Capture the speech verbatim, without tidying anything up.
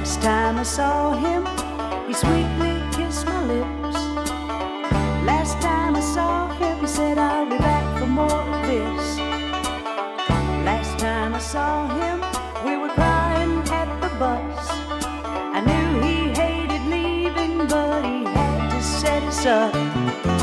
Last time I saw him, he sweetly kissed my lips. Last time I saw him, he said, I'll be back for more of this. Last time I saw him, we were crying at the bus. I knew he hated leaving, but he had to set us up.